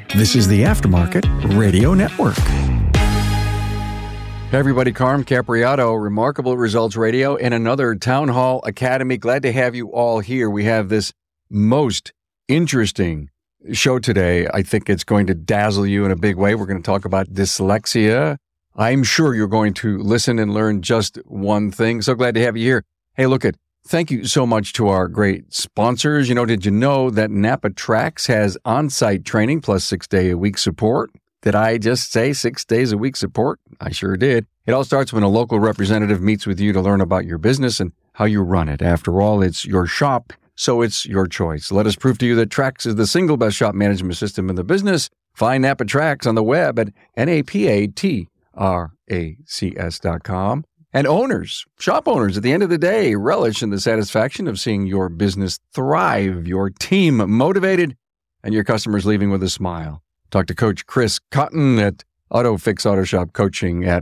This is the Aftermarket Radio Network. Hey everybody, Carm Capriato, Remarkable Results Radio, and another Town Hall Academy. Glad to have you all here. We have this most interesting show today. I think it's going to dazzle you in a big way. We're going to talk about dyslexia. I'm sure you're going to listen and learn just one thing. So glad to have you here. Hey, thank you so much to our great sponsors. Did you know that Napa Trax has on-site training plus 6-day-a-week support? Did I just say 6 days a week support? I sure did. It all starts when a local representative meets with you to learn about your business and how you run it. After all, it's your shop, so it's your choice. Let us prove to you that Trax is the single best shop management system in the business. Find Napa Trax on the web at napatracs.com. And shop owners, at the end of the day, relish in the satisfaction of seeing your business thrive, your team motivated, and your customers leaving with a smile. Talk to Coach Chris Cotton at AutoFix Auto Shop Coaching at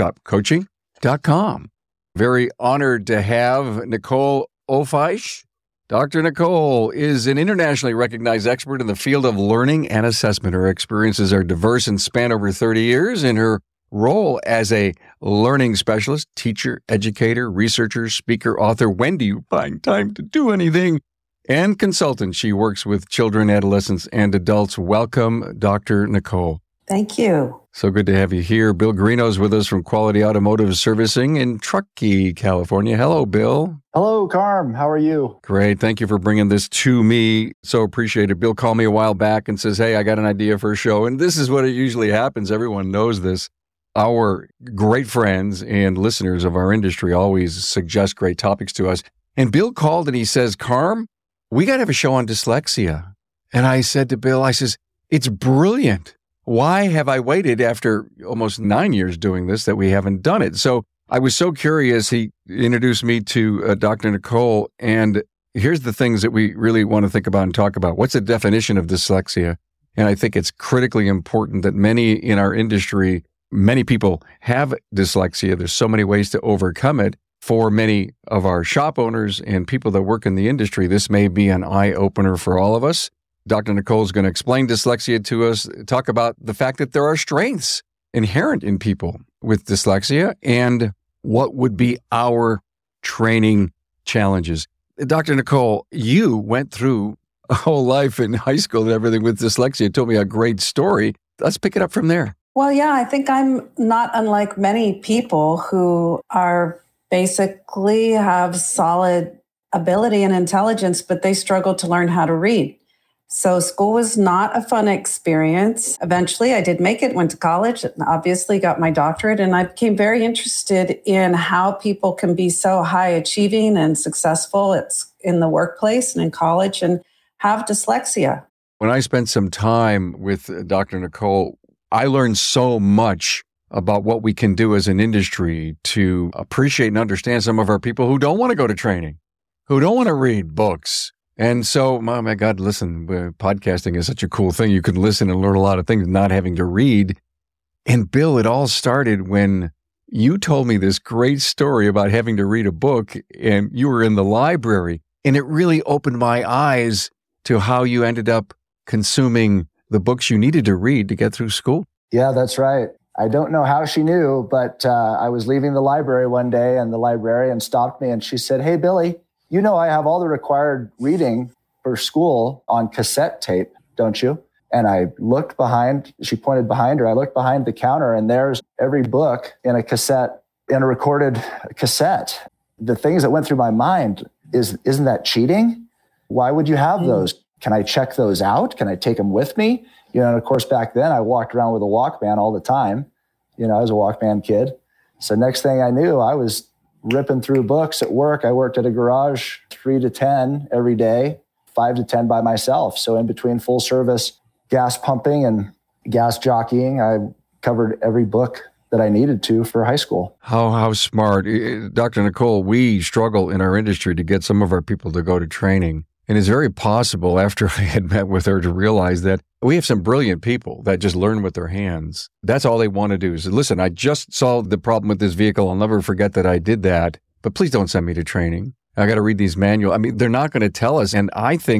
autoshopcoaching.com. Very honored to have Nicole Ofeisch. Dr. Nicole is an internationally recognized expert in the field of learning and assessment. Her experiences are diverse and span over 30 years. In her role as a learning specialist, teacher, educator, researcher, speaker, author, when do you find time to do anything? And consultant. She works with children, adolescents, and adults. Welcome, Dr. Nicole. Thank you. So good to have you here. Bill Greeno's with us from Quality Automotive Servicing in Truckee, California. Hello, Bill. Hello, Carm. How are you? Great. Thank you for bringing this to me. So appreciate it. Bill called me a while back and says, hey, I got an idea for a show. And this is what it usually happens. Everyone knows this. Our great friends and listeners of our industry always suggest great topics to us. And Bill called and he says, Carm, we got to have a show on dyslexia. And I said to Bill, it's brilliant. Why have I waited after almost 9 years doing this that we haven't done it? So I was so curious. He introduced me to Dr. Nicole. And here's the things that we really want to think about and talk about. What's the definition of dyslexia? And I think it's critically important that many in our industry, many people have dyslexia. There's so many ways to overcome it. For many of our shop owners and people that work in the industry, this may be an eye-opener for all of us. Dr. Nicole is going to explain dyslexia to us, talk about the fact that there are strengths inherent in people with dyslexia and what would be our training challenges. Dr. Nicole, you went through a whole life in high school and everything with dyslexia. You told me a great story. Let's pick it up from there. Well, yeah, I think I'm not unlike many people who are basically have solid ability and intelligence, but they struggle to learn how to read. So school was not a fun experience. Eventually, I did make it, went to college, and obviously got my doctorate, and I became very interested in how people can be so high achieving and successful in the workplace and in college and have dyslexia. When I spent some time with Dr. Nicole, I learned so much about what we can do as an industry to appreciate and understand some of our people who don't want to go to training, who don't want to read books. And so, oh my God, listen, podcasting is such a cool thing. You can listen and learn a lot of things not having to read. And Bill, it all started when you told me this great story about having to read a book and you were in the library. And it really opened my eyes to how you ended up consuming the books you needed to read to get through school. Yeah, that's right. I don't know how she knew, but I was leaving the library one day and the librarian stopped me and she said, hey, Billy, you know I have all the required reading for school on cassette tape, don't you? And I looked behind, she pointed behind her, I looked behind the counter and there's every book in a cassette, in a recorded cassette. The things that went through my mind isn't that cheating? Why would you have those? Can I check those out? Can I take them with me? And of course, back then I walked around with a Walkman all the time. I was a Walkman kid. So next thing I knew, I was ripping through books at work. I worked at a garage 3 to 10 every day, 5 to 10 by myself. So in between full service gas pumping and gas jockeying, I covered every book that I needed to for high school. How smart. Dr. Nicole, we struggle in our industry to get some of our people to go to training. And it's very possible after I had met with her to realize that we have some brilliant people that just learn with their hands. That's all they want to do is, listen, I just solved the problem with this vehicle. I'll never forget that I did that, but please don't send me to training. I got to read these manuals. I mean, they're not going to tell us. And I think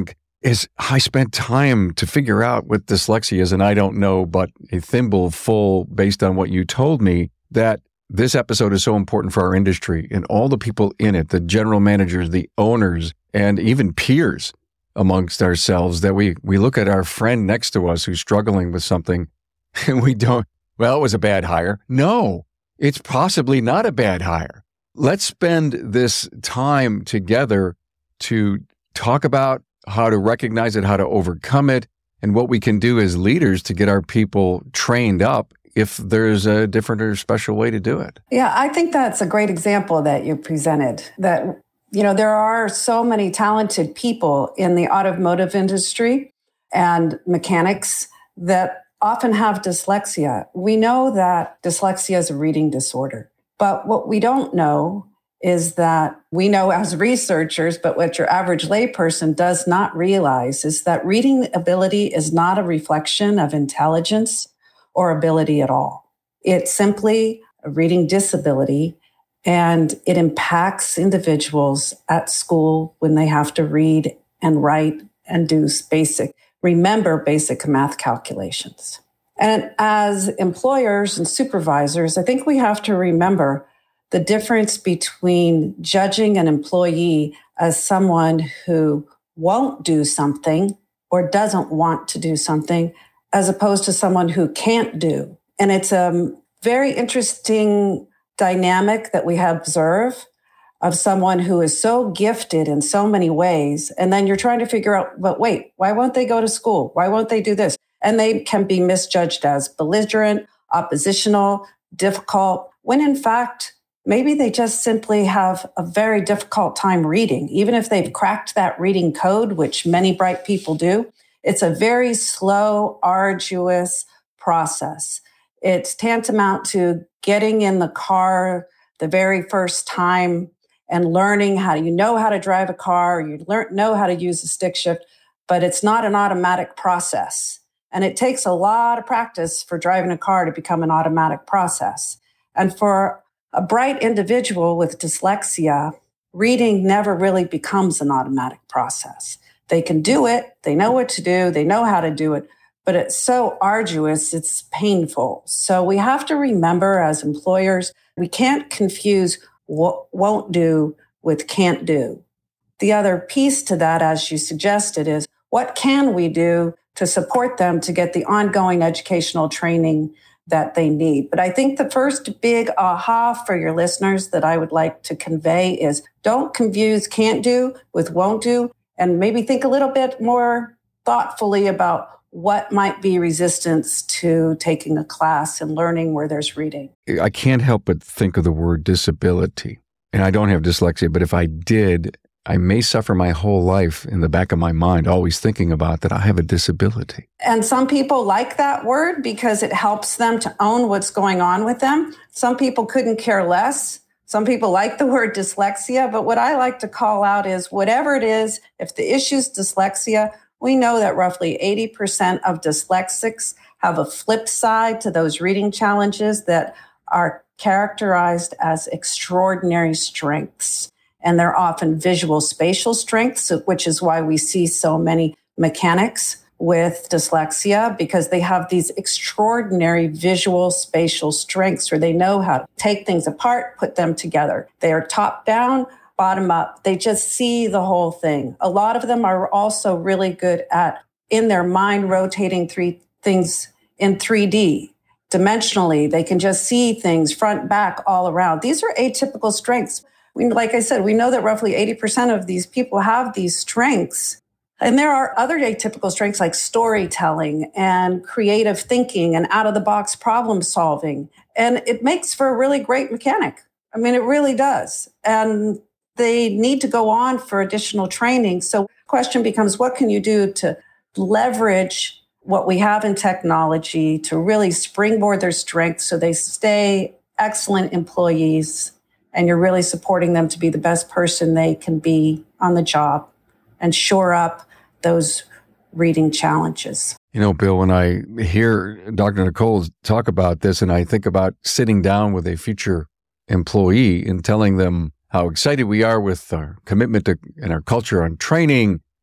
is I spent time to figure out what dyslexia is, and I don't know, but a thimble full based on what you told me, that this episode is so important for our industry and all the people in it, the general managers, the owners, and even peers amongst ourselves, that we look at our friend next to us who's struggling with something and we don't, well, it was a bad hire. No, it's possibly not a bad hire. Let's spend this time together to talk about how to recognize it, how to overcome it, and what we can do as leaders to get our people trained up if there's a different or special way to do it. Yeah, I think that's a great example that you presented, that there are so many talented people in the automotive industry and mechanics that often have dyslexia. We know that dyslexia is a reading disorder, but what we don't know is that we know as researchers, but what your average layperson does not realize is that reading ability is not a reflection of intelligence or ability at all. It's simply a reading disability, and it impacts individuals at school when they have to read and write and do remember basic math calculations. And as employers and supervisors, I think we have to remember the difference between judging an employee as someone who won't do something or doesn't want to do something, as opposed to someone who can't do. And it's a very interesting dynamic that we observe of someone who is so gifted in so many ways. And then you're trying to figure out, but wait, why won't they go to school? Why won't they do this? And they can be misjudged as belligerent, oppositional, difficult, when in fact, maybe they just simply have a very difficult time reading. Even if they've cracked that reading code, which many bright people do, it's a very slow, arduous process. It's tantamount to getting in the car the very first time and learning how to drive a car, know how to use a stick shift, but it's not an automatic process. And it takes a lot of practice for driving a car to become an automatic process. And for a bright individual with dyslexia, reading never really becomes an automatic process. They can do it, they know what to do, they know how to do it, but it's so arduous, it's painful. So we have to remember as employers, we can't confuse what won't do with can't do. The other piece to that, as you suggested, is what can we do to support them to get the ongoing educational training that they need. But I think the first big aha for your listeners that I would like to convey is don't confuse can't do with won't do, and maybe think a little bit more thoughtfully about what might be resistance to taking a class and learning where there's reading. I can't help but think of the word disability. And I don't have dyslexia, but if I did, I may suffer my whole life in the back of my mind, always thinking about that I have a disability. And some people like that word because it helps them to own what's going on with them. Some people couldn't care less. Some people like the word dyslexia, but what I like to call out is whatever it is, if the issue is dyslexia, we know that roughly 80% of dyslexics have a flip side to those reading challenges that are characterized as extraordinary strengths. And they're often visual spatial strengths, which is why we see so many mechanics with dyslexia, because they have these extraordinary visual spatial strengths where they know how to take things apart, put them together. They are top down, bottom up. They just see the whole thing. A lot of them are also really good at, in their mind, rotating things in 3D. Dimensionally, they can just see things front, back, all around. These are atypical strengths. Like I said, we know that roughly 80% of these people have these strengths. And there are other atypical strengths like storytelling and creative thinking and out-of-the-box problem solving. And it makes for a really great mechanic. I mean, it really does. And they need to go on for additional training. So the question becomes, what can you do to leverage what we have in technology to really springboard their strengths so they stay excellent employees and you're really supporting them to be the best person they can be on the job and shore up those reading challenges. You know, Bill, when I hear Dr. Nicole talk about this and I think about sitting down with a future employee and telling them how excited we are with our commitment to and our culture on training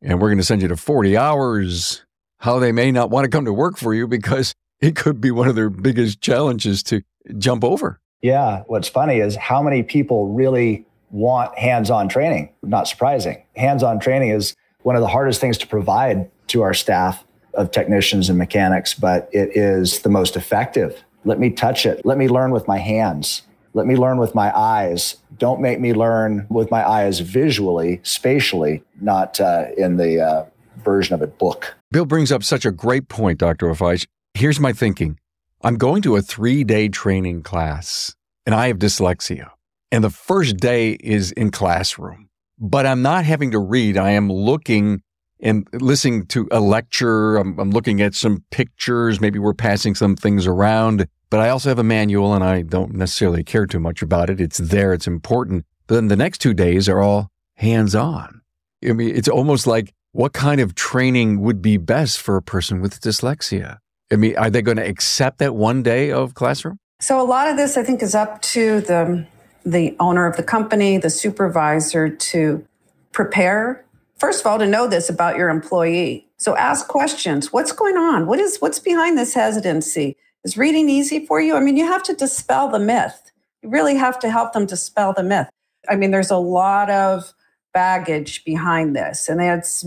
and we're going to send you to 40 hours, how they may not want to come to work for you because it could be one of their biggest challenges to jump over. Yeah. What's funny is how many people really want hands-on training. Not surprising. Hands-on training is one of the hardest things to provide to our staff of technicians and mechanics, but it is the most effective. Let me touch it. Let me learn with my hands. Let me learn with my eyes. Don't make me learn with my eyes visually, spatially, not in the version of a book. Bill brings up such a great point, Dr. Ofeish. Here's my thinking. I'm going to a 3-day training class, and I have dyslexia. And the first day is in classroom. But I'm not having to read. I am looking and listening to a lecture. I'm looking at some pictures. Maybe we're passing some things around. But I also have a manual, and I don't necessarily care too much about it. It's there. It's important. But then the next 2 days are all hands-on. I mean, it's almost like what kind of training would be best for a person with dyslexia? I mean, are they going to accept that 1 day of classroom? So a lot of this, I think, is up to the owner of the company, the supervisor, to prepare. First of all, to know this about your employee. So ask questions. What's going on? What's behind this hesitancy? Is reading easy for you? I mean, you have to dispel the myth. You really have to help them dispel the myth. I mean, there's a lot of baggage behind this, and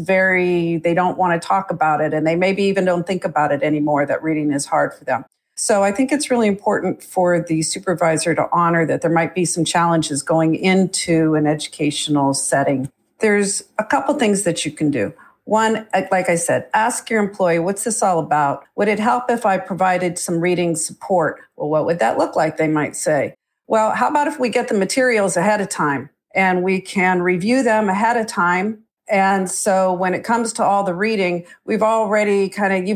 they don't want to talk about it, and they maybe even don't think about it anymore, that reading is hard for them. So I think it's really important for the supervisor to honor that there might be some challenges going into an educational setting. There's a couple things that you can do. One, like I said, ask your employee, what's this all about? Would it help if I provided some reading support? Well, what would that look like, they might say. Well, how about if we get the materials ahead of time and we can review them ahead of time? And so when it comes to all the reading, you've already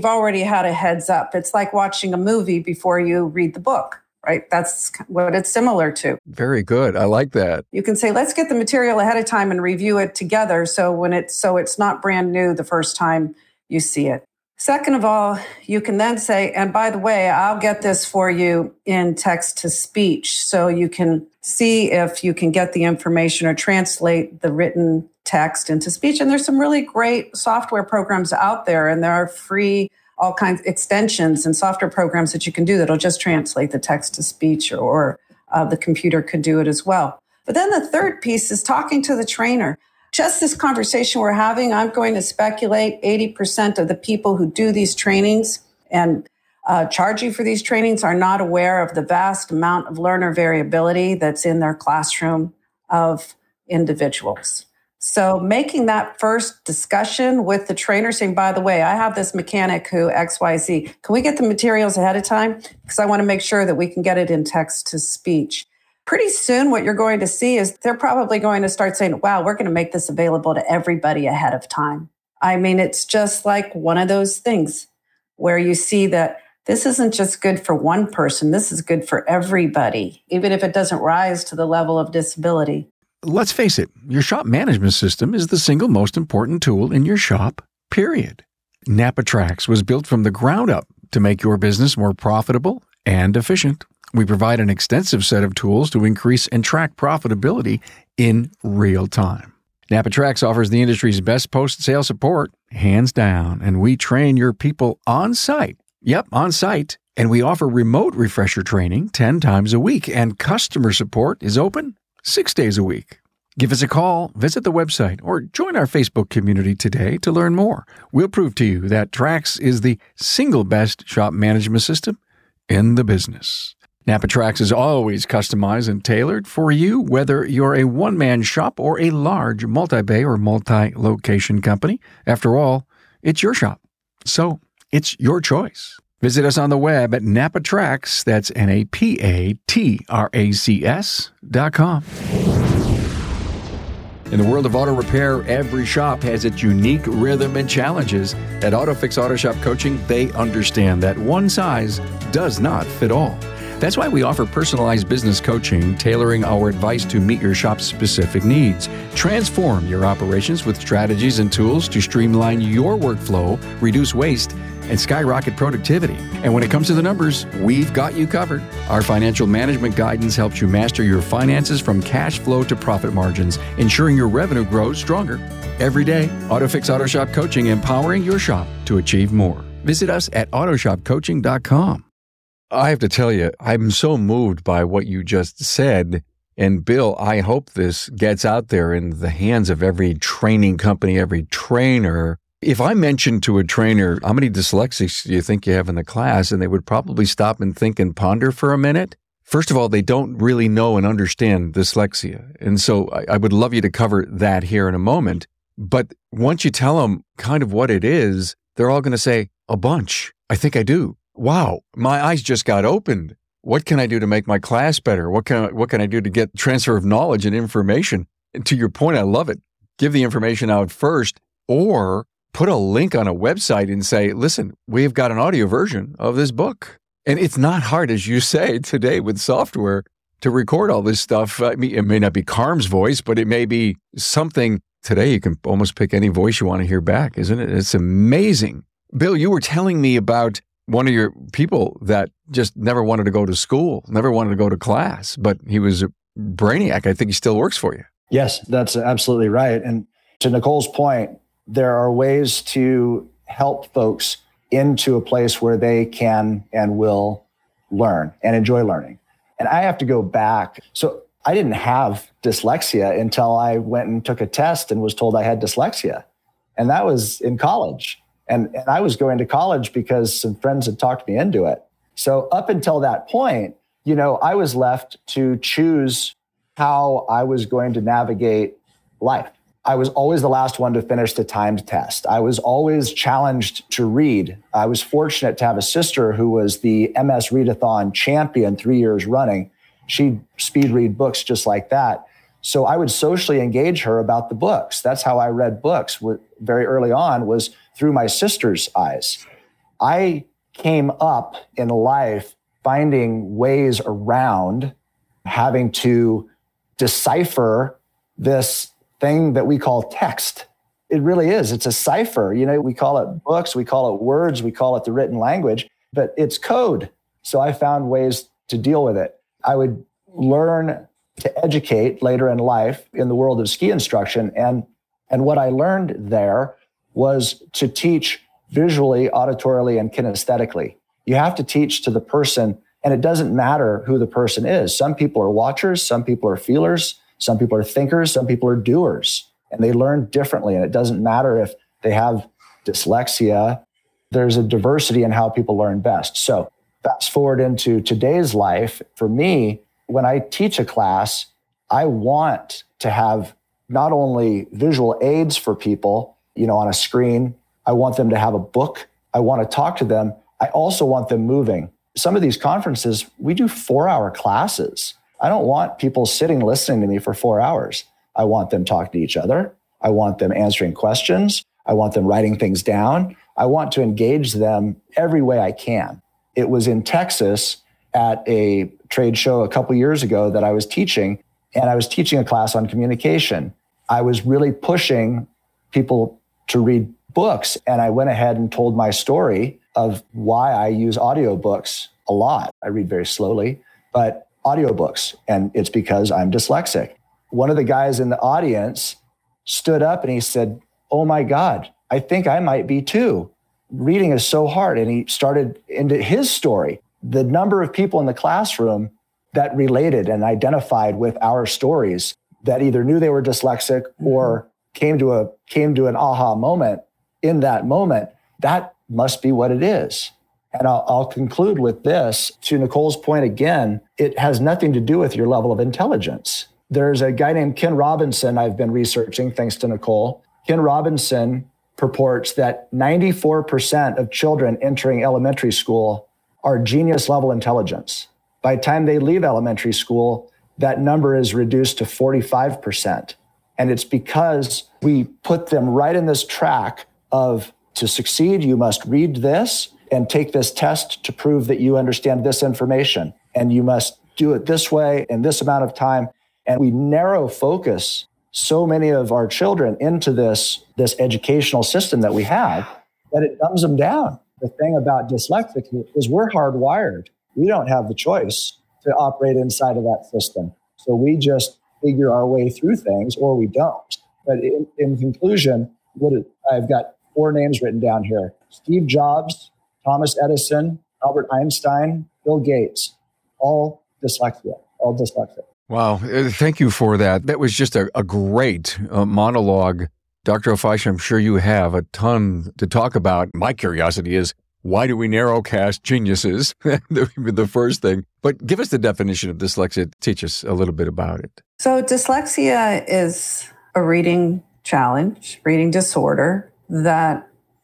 had a heads up. It's like watching a movie before you read the book, right? That's what it's similar to. Very good. I like that. You can say, let's get the material ahead of time and review it together. So it's not brand new the first time you see it. Second of all, you can then say, and by the way, I'll get this for you in text to speech. So you can see if you can get the information or translate the written text into speech. And there's some really great software programs out there, and there are free, all kinds of extensions and software programs that you can do that'll just translate the text to speech, or the computer could do it as well. But then the third piece is talking to the trainer. Just this conversation we're having, I'm going to speculate 80% of the people who do these trainings and charge you for these trainings are not aware of the vast amount of learner variability that's in their classroom of individuals. So making that first discussion with the trainer, saying, by the way, I have this mechanic who XYZ. Can we get the materials ahead of time? Because I want to make sure that we can get it in text to speech. Pretty soon, what you're going to see is they're probably going to start saying, wow, we're going to make this available to everybody ahead of time. I mean, it's just like one of those things where you see that this isn't just good for one person. This is good for everybody, even if it doesn't rise to the level of disability. Let's face it, your shop management system is the single most important tool in your shop, period. NapaTrax was built from the ground up to make your business more profitable and efficient. We provide an extensive set of tools to increase and track profitability in real time. NapaTrax offers the industry's best post-sale support, hands down, and we train your people on site. Yep, on site. And we offer remote refresher training 10 times a week, and customer support is open 6 days a week. Give us a call, visit the website, or join our Facebook community today to learn more. We'll prove to you that Trax is the single best shop management system in the business. NapaTrax is always customized and tailored for you, whether you're a one-man shop or a large multi-bay or multi-location company. After all, it's your shop, so it's your choice. Visit us on the web at NapaTrax, that's NapaTracs.com. In the world of auto repair, every shop has its unique rhythm and challenges. At AutoFix Auto Shop Coaching, they understand that one size does not fit all. That's why we offer personalized business coaching, tailoring our advice to meet your shop's specific needs. Transform your operations with strategies and tools to streamline your workflow, reduce waste, and skyrocket productivity. And when it comes to the numbers, we've got you covered. Our financial management guidance helps you master your finances from cash flow to profit margins, ensuring your revenue grows stronger Every day, AutoFix Auto Shop Coaching, empowering your shop to achieve more. Visit us at autoshopcoaching.com. I have to tell you, I'm so moved by what you just said. And Bill, I hope this gets out there in the hands of every training company, every trainer. If I mentioned to a trainer, how many dyslexics do you think you have in the class? And they would probably stop and think and ponder for a minute. First of all, they don't really know and understand dyslexia. And so I would love you to cover that here in a moment. But once you tell them kind of what it is, they're all going to say, a bunch. I think I do. Wow, my eyes just got opened. What can I do to make my class better? What can I do to get transfer of knowledge and information? And to your point, I love it. Give the information out first, or put a link on a website and say, listen, we've got an audio version of this book. And it's not hard, as you say today with software, to record all this stuff. I mean, it may not be Carm's voice, but it may be something. Today, you can almost pick any voice you want to hear back, isn't it? It's amazing. Bill, you were telling me about one of your people that just never wanted to go to school, never wanted to go to class, but he was a brainiac. I think he still works for you. Yes, that's absolutely right. And to Nicole's point, there are ways to help folks into a place where they can and will learn and enjoy learning. And I have to go back. So I didn't have dyslexia until I went and took a test and was told I had dyslexia. And that was in college. And I was going to college because some friends had talked me into it. So up until that point, I was left to choose how I was going to navigate life. I was always the last one to finish the timed test. I was always challenged to read. I was fortunate to have a sister who was the MS Readathon champion 3 years running. She'd speed read books just like that. So I would socially engage her about the books. That's how I read books very early on, was through my sister's eyes. I came up in life finding ways around having to decipher this thing that we call text. It really is. It's a cipher. We call it books, we call it words, we call it the written language, but it's code. So I found ways to deal with it. I would learn to educate later in life in the world of ski instruction. And what I learned there was to teach visually, auditorily, and kinesthetically. You have to teach to the person, and it doesn't matter who the person is. Some people are watchers, some people are feelers, some people are thinkers, some people are doers, and they learn differently. And it doesn't matter if they have dyslexia. There's a diversity in how people learn best. So fast forward into today's life, for me, when I teach a class, I want to have not only visual aids for people, on a screen. I want them to have a book. I want to talk to them. I also want them moving. Some of these conferences, we do 4-hour classes. I don't want people sitting listening to me for 4 hours. I want them talking to each other. I want them answering questions. I want them writing things down. I want to engage them every way I can. It was in Texas at a trade show a couple years ago that I was teaching, and I was teaching a class on communication. I was really pushing people to read books, and I went ahead and told my story of why I use audiobooks a lot. I read very slowly, but audiobooks, and it's because I'm dyslexic. One of the guys in the audience stood up and he said, "Oh my God, I think I might be too. Reading is so hard." And he started into his story. The number of people in the classroom that related and identified with our stories, that either knew they were dyslexic or came to an aha moment in that moment, that must be what it is. And I'll conclude with this. To Nicole's point again, it has nothing to do with your level of intelligence. There's a guy named Ken Robinson I've been researching, thanks to Nicole. Ken Robinson purports that 94% of children entering elementary school are genius level intelligence. By the time they leave elementary school, that number is reduced to 45%. And it's because we put them right in this track of, to succeed, you must read this and take this test to prove that you understand this information. And you must do it this way in this amount of time. And we narrow focus so many of our children into this educational system that we have that it dumbs them down. The thing about dyslexic is we're hardwired. We don't have the choice to operate inside of that system. So we just figure our way through things, or we don't. But in conclusion, I've got 4 names written down here: Steve Jobs, Thomas Edison, Albert Einstein, Bill Gates, all dyslexic. Wow. Thank you for that. That was just a great monologue. Dr. Ofeish, I'm sure you have a ton to talk about. My curiosity is, why do we narrowcast geniuses? The first thing. But give us the definition of dyslexia. Teach us a little bit about it. So dyslexia is a reading challenge, reading disorder that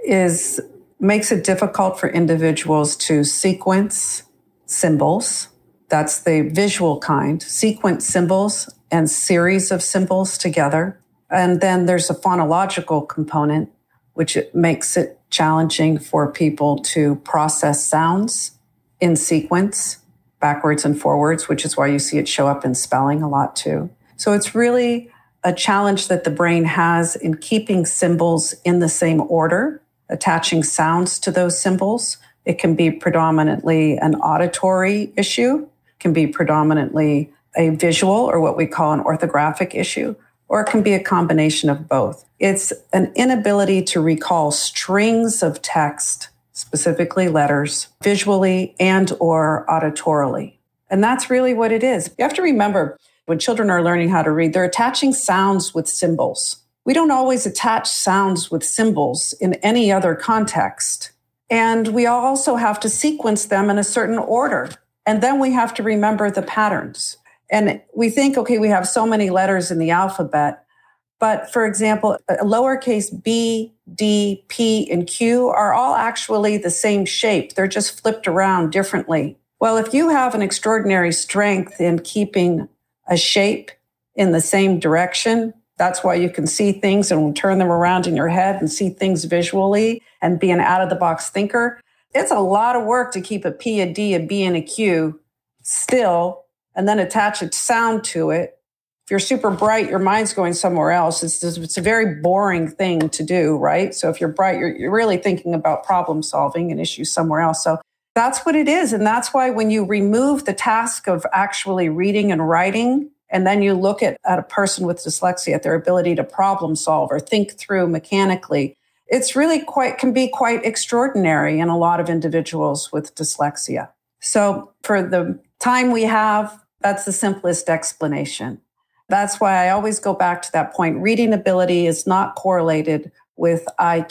makes it difficult for individuals to sequence symbols. That's the visual kind, sequence symbols and series of symbols together. And then there's a phonological component, which makes it challenging for people to process sounds in sequence, backwards and forwards, which is why you see it show up in spelling a lot too. So it's really a challenge that the brain has in keeping symbols in the same order, attaching sounds to those symbols. It can be predominantly an auditory issue, can be predominantly a visual or what we call an orthographic issue, or it can be a combination of both. It's an inability to recall strings of text, specifically letters, visually and or auditorily. And that's really what it is. You have to remember, when children are learning how to read, they're attaching sounds with symbols. We don't always attach sounds with symbols in any other context. And we also have to sequence them in a certain order. And then we have to remember the patterns. And we think, okay, we have so many letters in the alphabet. But for example, lowercase b, d, p, and q are all actually the same shape. They're just flipped around differently. Well, if you have an extraordinary strength in keeping a shape in the same direction, that's why you can see things and turn them around in your head and see things visually and be an out-of-the-box thinker. It's a lot of work to keep a P, a D, a B, and a Q still, and then attach a sound to it. If you're super bright, your mind's going somewhere else. It's a very boring thing to do, right? So if you're bright, you're really thinking about problem solving and issues somewhere else. So that's what it is. And that's why when you remove the task of actually reading and writing, and then you look at a person with dyslexia, at their ability to problem solve or think through mechanically, it's really can be quite extraordinary in a lot of individuals with dyslexia. So for the time we have, that's the simplest explanation. That's why I always go back to that point. Reading ability is not correlated with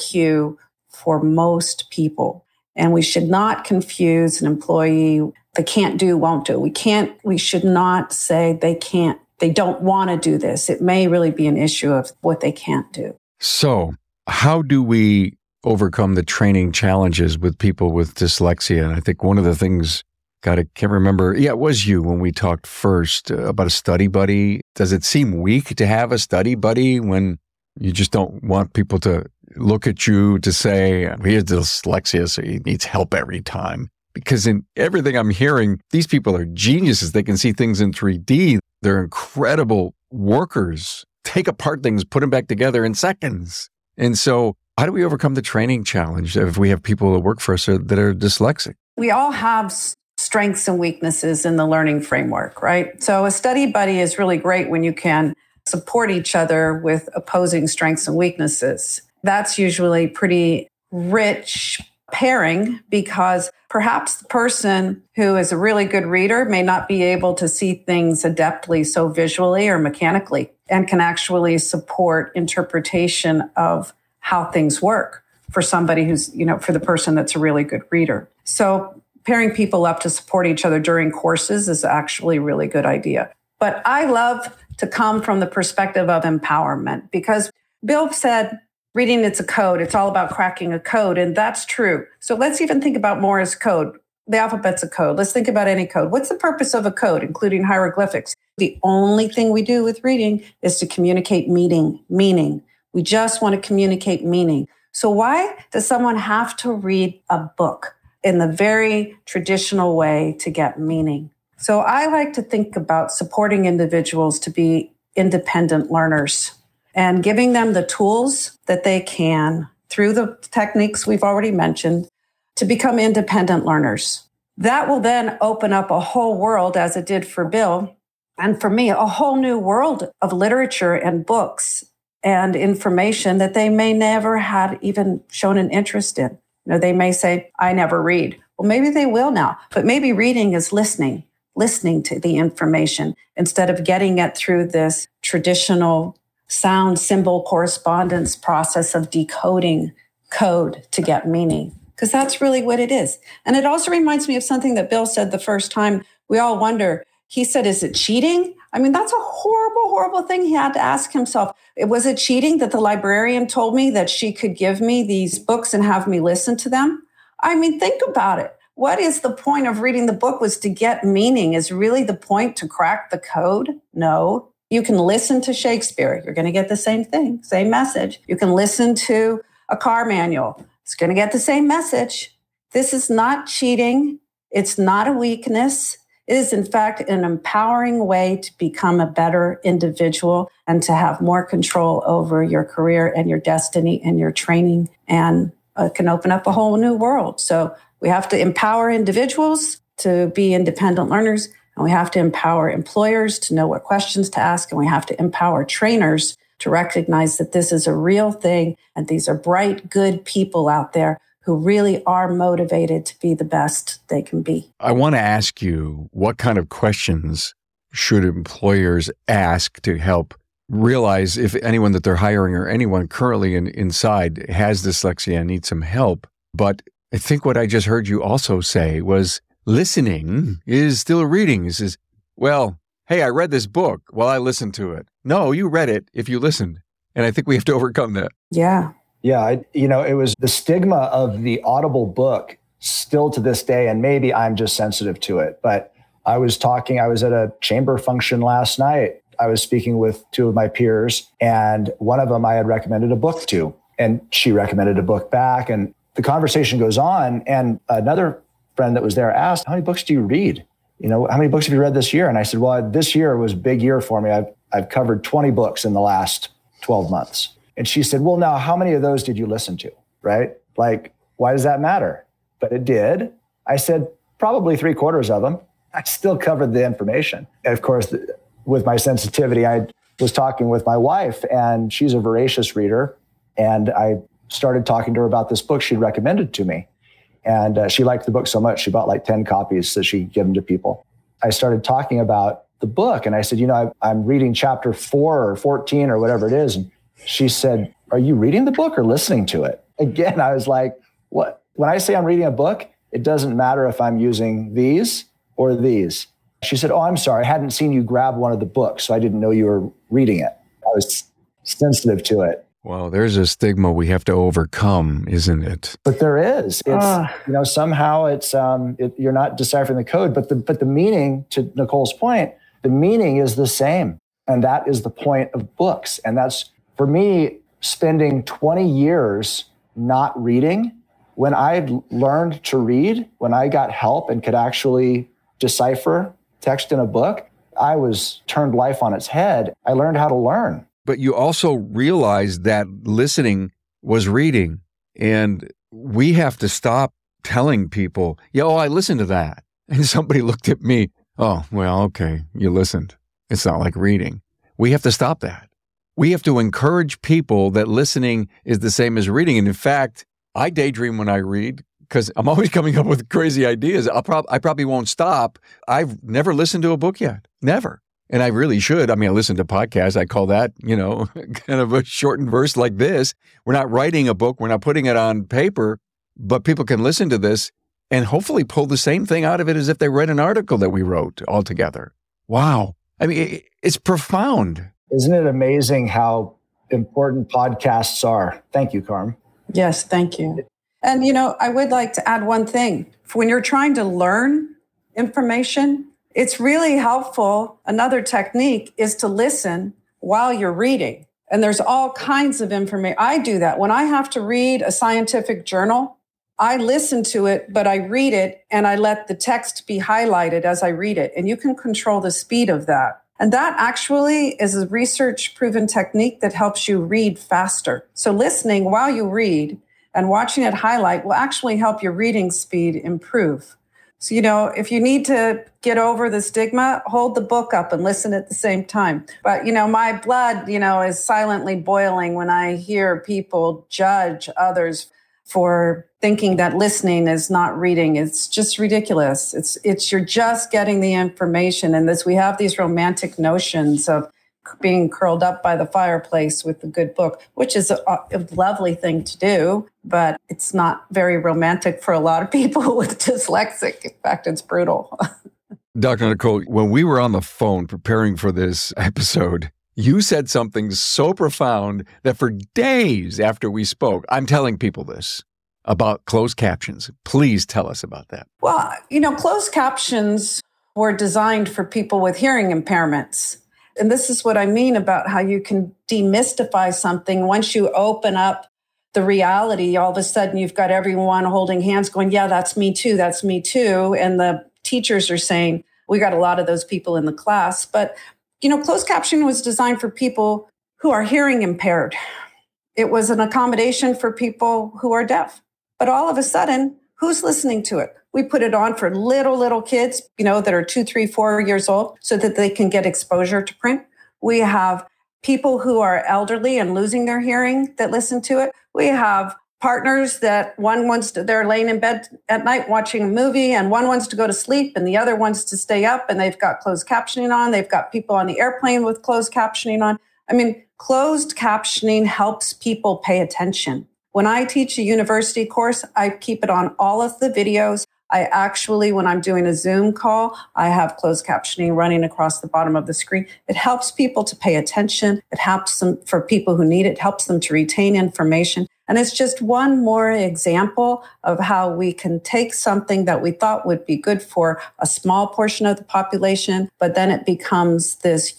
IQ for most people. And we should not confuse an employee, they can't do, won't do. We should not say they don't want to do this. It may really be an issue of what they can't do. So how do we overcome the training challenges with people with dyslexia? And I think one of the things, God, I can't remember. Yeah, it was you when we talked first about a study buddy. Does it seem weak to have a study buddy when you just don't want people to look at you to say, he has dyslexia, so he needs help every time? Because in everything I'm hearing, these people are geniuses. They can see things in 3D. They're incredible workers. Take apart things, put them back together in seconds. And so how do we overcome the training challenge if we have people that work for us that are dyslexic? We all have strengths and weaknesses in the learning framework, right? So a study buddy is really great when you can support each other with opposing strengths and weaknesses. That's usually pretty rich pairing because perhaps the person who is a really good reader may not be able to see things adeptly so visually or mechanically and can actually support interpretation of how things work for somebody who's, for the person that's a really good reader. So pairing people up to support each other during courses is actually a really good idea. But I love to come from the perspective of empowerment because Bill said, reading, it's a code. It's all about cracking a code. And that's true. So let's even think about Morse code. The alphabet's a code. Let's think about any code. What's the purpose of a code, including hieroglyphics? The only thing we do with reading is to communicate meaning. We just want to communicate meaning. So why does someone have to read a book in the very traditional way to get meaning? So I like to think about supporting individuals to be independent learners and giving them the tools that they can through the techniques we've already mentioned to become independent learners. That will then open up a whole world, as it did for Bill, and for me, a whole new world of literature and books and information that they may never had even shown an interest in. They may say, I never read. Well, maybe they will now, but maybe reading is listening to the information instead of getting it through this traditional sound symbol correspondence process of decoding code to get meaning, because that's really what it is. And it also reminds me of something that Bill said the first time. We all wonder, he said, is it cheating? I mean, that's a horrible, horrible thing he had to ask himself. Was it cheating that the librarian told me that she could give me these books and have me listen to them? I mean, think about it. What is the point of reading the book? Was to get meaning? Is really the point to crack the code? No. You can listen to Shakespeare. You're going to get the same thing, same message. You can listen to a car manual. It's going to get the same message. This is not cheating. It's not a weakness. It is, in fact, an empowering way to become a better individual and to have more control over your career and your destiny and your training, and can open up a whole new world. So we have to empower individuals to be independent learners, and we have to empower employers to know what questions to ask, and we have to empower trainers to recognize that this is a real thing, and these are bright, good people out there who really are motivated to be the best they can be. I want to ask you, what kind of questions should employers ask to help realize if anyone that they're hiring or anyone currently inside has dyslexia and needs some help? But I think what I just heard you also say was listening is still reading. It says, well, hey, I read this book while I listened to it. No, you read it if you listened. And I think we have to overcome that. Yeah. Yeah, it was the stigma of the Audible book still to this day, and maybe I'm just sensitive to it. But I was at a chamber function last night. I was speaking with two of my peers, and one of them I had recommended a book to, and she recommended a book back. And the conversation goes on, and another friend that was there asked, how many books do you read? How many books have you read this year? And I said, well, this year was a big year for me. I've covered 20 books in the last 12 months. And she said, well, now, how many of those did you listen to, right? Like, why does that matter? But it did. I said, probably 3/4 of them. I still covered the information. And of course, with my sensitivity, I was talking with my wife, and she's a voracious reader. And I started talking to her about this book she'd recommended to me. And she liked the book so much, she bought like 10 copies so she could give them to people. I started talking about the book, and I said, I'm reading chapter 4 or 14 or whatever it is. And she said, are you reading the book or listening to it? Again, I was like, what? When I say I'm reading a book, it doesn't matter if I'm using these or these. She said, oh, I'm sorry. I hadn't seen you grab one of the books, so I didn't know you were reading it. I was sensitive to it. Well, there's a stigma we have to overcome, isn't it? But there is. It's, somehow it's, you're not deciphering the code, but the meaning, to Nicole's point, the meaning is the same. And that is the point of books. And that's, for me, spending 20 years not reading, when I learned to read, when I got help and could actually decipher text in a book, I was turned life on its head. I learned how to learn. But you also realized that listening was reading. And we have to stop telling people, I listened to that. And somebody looked at me, oh, well, okay, you listened. It's not like reading. We have to stop that. We have to encourage people that listening is the same as reading. And in fact, I daydream when I read because I'm always coming up with crazy ideas. I probably won't stop. I've never listened to a book yet. Never. And I really should. I mean, I listen to podcasts. I call that, kind of a shortened verse like this. We're not writing a book. We're not putting it on paper, but people can listen to this and hopefully pull the same thing out of it as if they read an article that we wrote all together. Wow. I mean, it's profound. Isn't it amazing how important podcasts are? Thank you, Carm. Yes, thank you. And, I would like to add one thing. When you're trying to learn information, it's really helpful. Another technique is to listen while you're reading. And there's all kinds of information. I do that. When I have to read a scientific journal, I listen to it, but I read it and I let the text be highlighted as I read it. And you can control the speed of that. And that actually is a research-proven technique that helps you read faster. So listening while you read and watching it highlight will actually help your reading speed improve. So, if you need to get over the stigma, hold the book up and listen at the same time. But, my blood, is silently boiling when I hear people judge others for thinking that listening is not reading. It's just ridiculous. It's you're just getting the information. And we have these romantic notions of being curled up by the fireplace with a good book, which is a lovely thing to do, but it's not very romantic for a lot of people with dyslexic. In fact, it's brutal. Dr. Nicole, when we were on the phone preparing for this episode, you said something so profound that for days after we spoke, I'm telling people this about closed captions. Please tell us about that. Well, closed captions were designed for people with hearing impairments. And this is what I mean about how you can demystify something. Once you open up the reality, all of a sudden you've got everyone holding hands going, yeah, that's me too. That's me too. And the teachers are saying, we got a lot of those people in the class. But, closed captioning was designed for people who are hearing impaired. It was an accommodation for people who are deaf. But all of a sudden, who's listening to it? We put it on for little kids, that are 2, 3, 4 years old so that they can get exposure to print. We have people who are elderly and losing their hearing that listen to it. We have partners that they're laying in bed at night watching a movie and one wants to go to sleep and the other wants to stay up and they've got closed captioning on. They've got people on the airplane with closed captioning on. Closed captioning helps people pay attention. When I teach a university course, I keep it on all of the videos. I actually, when I'm doing a Zoom call, I have closed captioning running across the bottom of the screen. It helps people to pay attention. It helps them, for people who need it, helps them to retain information. And it's just one more example of how we can take something that we thought would be good for a small portion of the population, but then it becomes this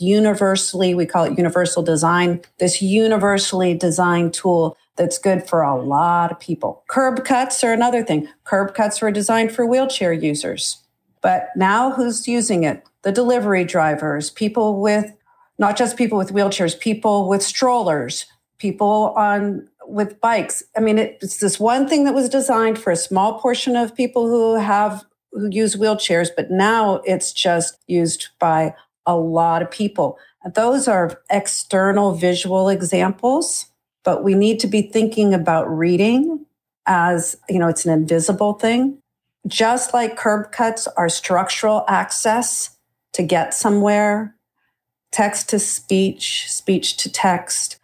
we call it universal design, this universally designed tool that's good for a lot of people. Curb cuts are another thing. Curb cuts were designed for wheelchair users. But now who's using it? The delivery drivers, not just people with wheelchairs, people with strollers, people with bikes. It's this one thing that was designed for a small portion of people who use wheelchairs, but now it's just used by a lot of people. Those are external visual examples. But we need to be thinking about reading as, it's an invisible thing. Just like curb cuts are structural access to get somewhere, text to speech, speech to text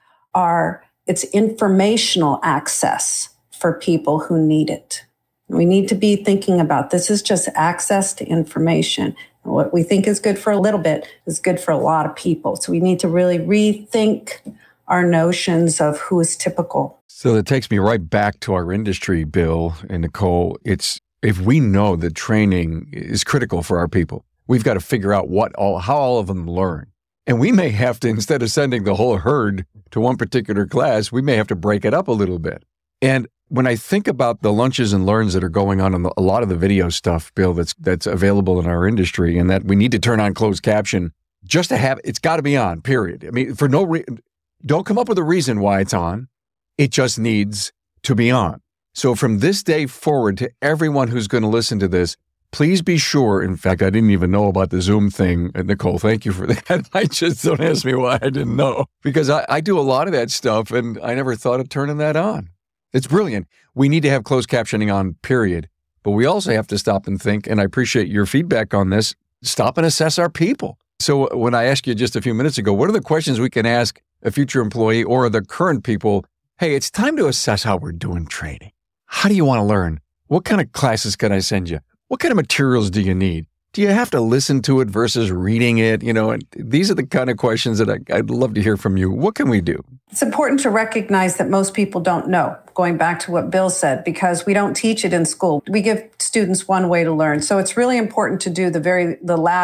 it's informational access for people who need it. We need to be thinking about this is just access to information. What we think is good for a little bit is good for a lot of people. So we need to really rethink our notions of who is typical. So that takes me right back to our industry, Bill and Nicole. If we know that training is critical for our people, we've got to figure out how all of them learn. And we may have to, instead of sending the whole herd to one particular class, we may have to break it up a little bit. And when I think about the lunches and learns that are going on in a lot of the video stuff, Bill, that's available in our industry, and that we need to turn on closed caption just to have, it's got to be on, period. For no reason. Don't come up with a reason why it's on. It just needs to be on. So from this day forward, to everyone who's going to listen to this, please be sure. In fact, I didn't even know about the Zoom thing. Nicole, thank you for that. Don't ask me why I didn't know. Because I do a lot of that stuff, and I never thought of turning that on. It's brilliant. We need to have closed captioning on, period. But we also have to stop and think, and I appreciate your feedback on this, stop and assess our people. So when I asked you just a few minutes ago, what are the questions we can ask a future employee or the current people? Hey, it's time to assess how we're doing training. How do you want to learn? What kind of classes can I send you? What kind of materials do you need? Do you have to listen to it versus reading it? And these are the kind of questions that I'd love to hear from you. What can we do? It's important to recognize that most people don't know, going back to what Bill said, because we don't teach it in school. We give students one way to learn. So it's really important to do the very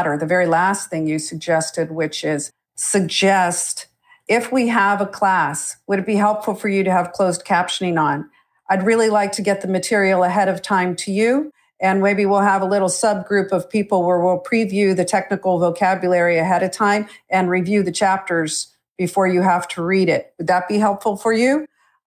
last thing you suggested, which is suggest, if we have a class, would it be helpful for you to have closed captioning on? I'd really like to get the material ahead of time to you. And maybe we'll have a little subgroup of people where we'll preview the technical vocabulary ahead of time and review the chapters before you have to read it. Would that be helpful for you?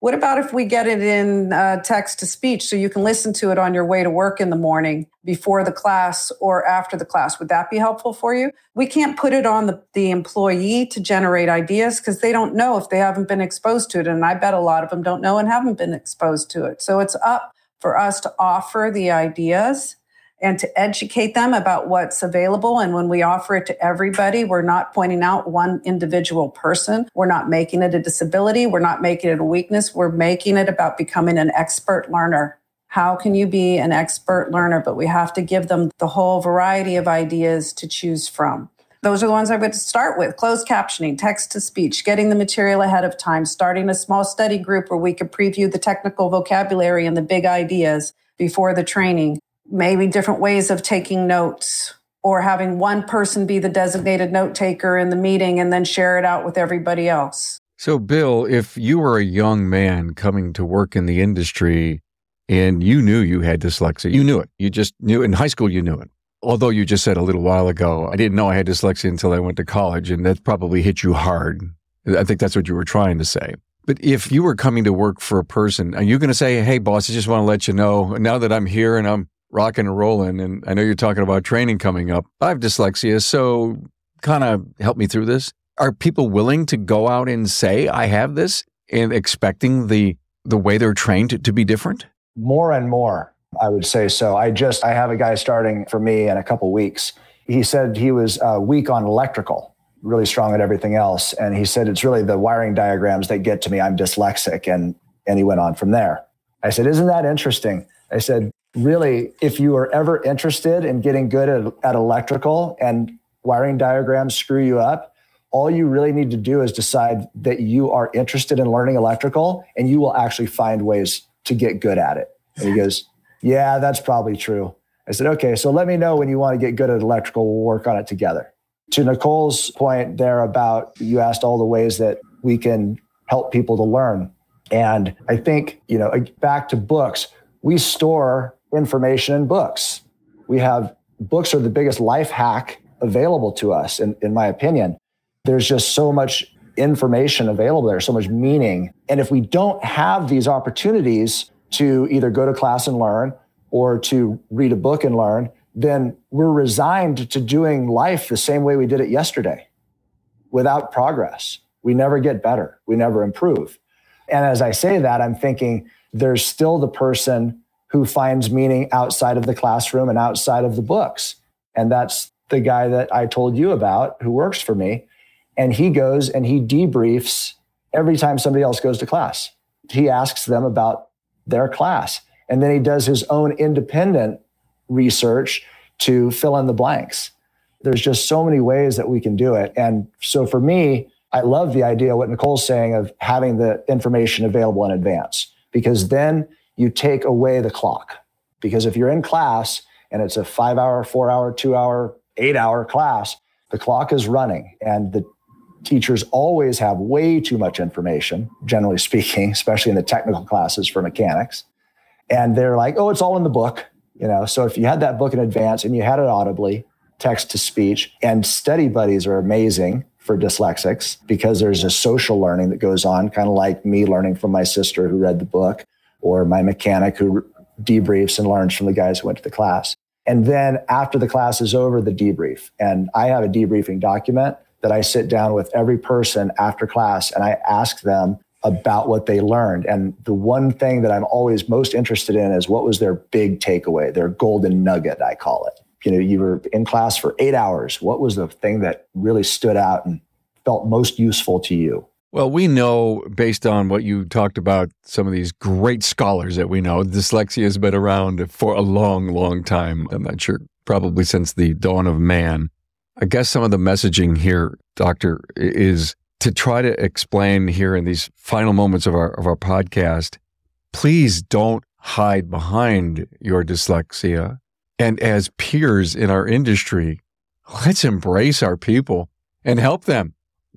What about if we get it in text to speech so you can listen to it on your way to work in the morning before the class or after the class? Would that be helpful for you? We can't put it on the employee to generate ideas because they don't know if they haven't been exposed to it. And I bet a lot of them don't know and haven't been exposed to it. So it's up for us to offer the ideas and to educate them about what's available. And when we offer it to everybody, we're not pointing out one individual person. We're not making it a disability. We're not making it a weakness. We're making it about becoming an expert learner. How can you be an expert learner? But we have to give them the whole variety of ideas to choose from. Those are the ones I would start with: closed captioning, text to speech, getting the material ahead of time, starting a small study group where we could preview the technical vocabulary and the big ideas before the training. Maybe different ways of taking notes, or having one person be the designated note taker in the meeting and then share it out with everybody else. So, Bill, if you were a young man coming to work in the industry and you knew you had dyslexia, you knew it. You just knew in high school, you knew it. Although you just said a little while ago, I didn't know I had dyslexia until I went to college, and that probably hit you hard. I think that's what you were trying to say. But if you were coming to work for a person, are you going to say, hey, boss, I just want to let you know, now that I'm here and I'm rocking and rolling, and I know you're talking about training coming up, I have dyslexia, so kind of help me through this? Are people willing to go out and say, I have this, and expecting the way they're trained to be different? More and more, I would say so. I have a guy starting for me in a couple weeks. He said he was weak on electrical, really strong at everything else. And he said, it's really the wiring diagrams that get to me. I'm dyslexic. And he went on from there. I said, isn't that interesting? I said, really, if you are ever interested in getting good at electrical and wiring diagrams screw you up, all you really need to do is decide that you are interested in learning electrical, and you will actually find ways to get good at it. And he goes, yeah, that's probably true. I said, okay, so let me know when you want to get good at electrical. We'll work on it together. To Nicole's point there about, you asked all the ways that we can help people to learn. And I think, back to books, we store information in books. Books are the biggest life hack available to us, in my opinion. There's just so much information available there, so much meaning. And if we don't have these opportunities to either go to class and learn or to read a book and learn, then we're resigned to doing life the same way we did it yesterday without progress. We never get better. We never improve. And as I say that, I'm thinking there's still the person who finds meaning outside of the classroom and outside of the books. And that's the guy that I told you about who works for me. And he goes and he debriefs every time somebody else goes to class. He asks them about their class. And then he does his own independent research to fill in the blanks. There's just so many ways that we can do it. And so for me, I love the idea, what Nicole's saying, of having the information available in advance, because then you take away the clock. Because if you're in class and it's a 5-hour, 4-hour, 2-hour, 8-hour class, the clock is running, and the teachers always have way too much information, generally speaking, especially in the technical classes for mechanics. And they're like, oh, it's all in the book. So if you had that book in advance and you had it audibly, text to speech, and study buddies are amazing for dyslexics because there's a social learning that goes on, kind of like me learning from my sister who read the book, or my mechanic who debriefs and learns from the guys who went to the class. And then after the class is over, the debrief. And I have a debriefing document that I sit down with every person after class and I ask them about what they learned. And the one thing that I'm always most interested in is what was their big takeaway, their golden nugget, I call it. You were in class for 8 hours. What was the thing that really stood out and felt most useful to you? Well, we know, based on what you talked about, some of these great scholars that we know, dyslexia has been around for a long, long time. I'm not sure, probably since the dawn of man. I guess some of the messaging here, Doctor, is to try to explain here in these final moments of our podcast, please don't hide behind your dyslexia. And as peers in our industry, let's embrace our people and help them.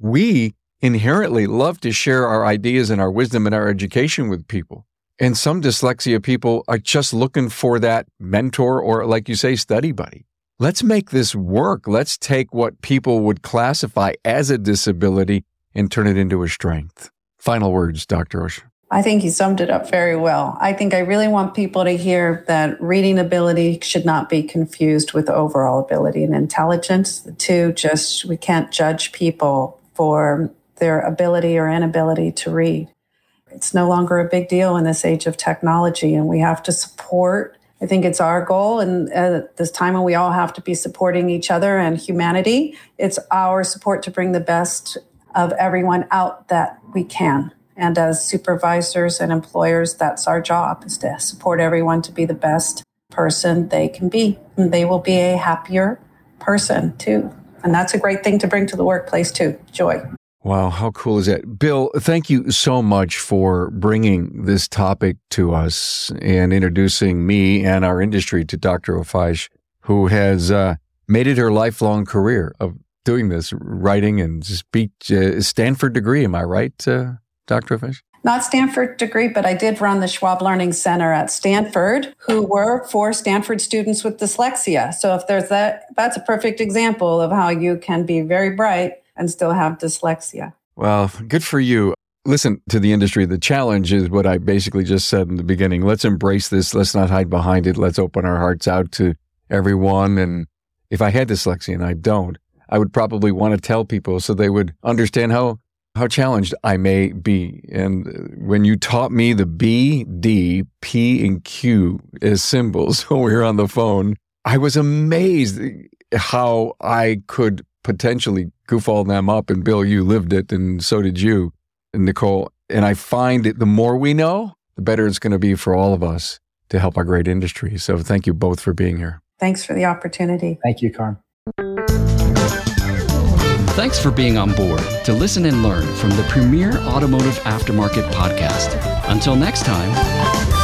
We inherently love to share our ideas and our wisdom and our education with people. And some dyslexia people are just looking for that mentor or, like you say, study buddy. Let's make this work. Let's take what people would classify as a disability and turn it into a strength. Final words, Dr. Osher. I think you summed it up very well. I think I really want people to hear that reading ability should not be confused with overall ability and intelligence. The two we can't judge people for their ability or inability to read. It's no longer a big deal in this age of technology, and we have to support. I think it's our goal, and at this time when we all have to be supporting each other and humanity, it's our support to bring the best of everyone out that we can. And as supervisors and employers, that's our job, is to support everyone to be the best person they can be. And they will be a happier person, too. And that's a great thing to bring to the workplace, too. Joy. Wow, how cool is that? Bill, thank you so much for bringing this topic to us and introducing me and our industry to Dr. Opheish, who has made it her lifelong career of doing this, writing and speech. Stanford degree, am I right, Dr. Opheish? Not Stanford degree, but I did run the Schwab Learning Center at Stanford, who were for Stanford students with dyslexia. So if there's that's a perfect example of how you can be very bright and still have dyslexia. Well, good for you. Listen, to the industry, the challenge is what I basically just said in the beginning. Let's embrace this. Let's not hide behind it. Let's open our hearts out to everyone. And if I had dyslexia, and I don't, I would probably want to tell people so they would understand how challenged I may be. And when you taught me the B, D, P, and Q as symbols when we were on the phone, I was amazed how I could potentially goof all them up. And Bill, you lived it, and so did you, and Nicole. And I find that the more we know, the better it's going to be for all of us to help our great industry. So thank you both for being here. Thanks for the opportunity. Thank you, Carm. Thanks for being on board to listen and learn from the premier automotive aftermarket podcast. Until next time.